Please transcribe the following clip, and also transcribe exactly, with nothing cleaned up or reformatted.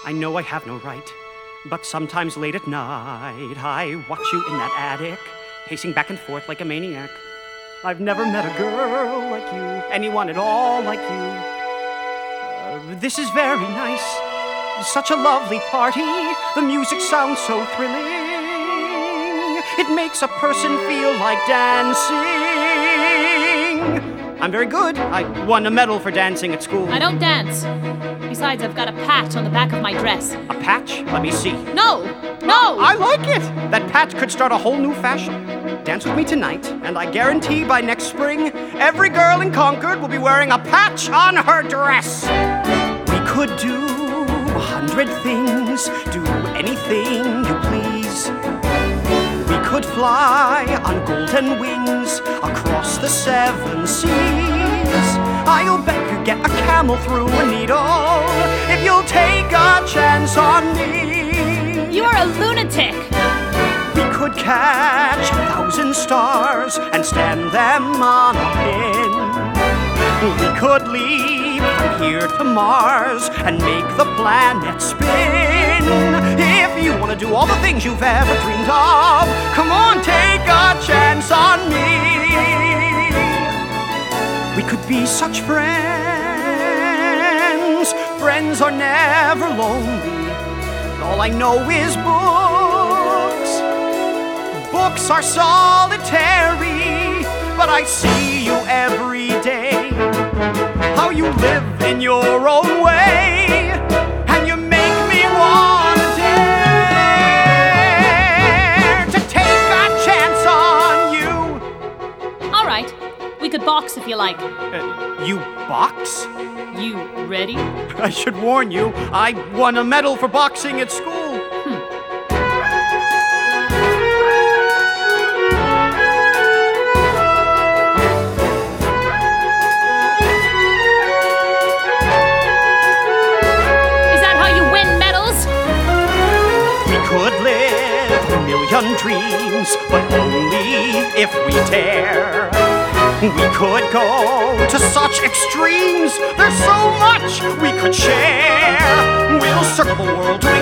I know I have no right, but sometimes late at night, I watch you in that attic, pacing back and forth like a maniac. I've never met a girl like you, anyone at all like you. Uh, this is very nice, such a lovely party. The music sounds so thrilling. It makes a person feel like dancing. I'm very good. I won a medal for dancing at school. I don't dance. Besides, I've got a patch on the back of my dress. A patch? Let me see. No! No! I like it! That patch could start a whole new fashion. Dance with me tonight, and I guarantee by next spring, every girl in Concord will be wearing a patch on her dress. We could do a hundred things, do anything you please. We could fly on golden wings across the seven seas. I'll bet you get a camel through a needle if you'll take a chance on me. You are a lunatic. We could catch a thousand stars and stand them on a pin. We could leap from here to Mars and make the planet spin. If you want to do all the things you've ever dreamed of, come on, take a chance on me. We could be such friends. Friends are never lonely. All I know is books. Books are solitary, but I see you every day. How you live in your own way, and you make me want to dare to take a chance on you. All right. We could box if you like. Uh, you box? You ready? I should warn you, I won a medal for boxing at school. Hmm. Is that how you win medals? We could live a million dreams, but only if we dare. We could go to such extremes. There's so much we could share. We'll circle the world doing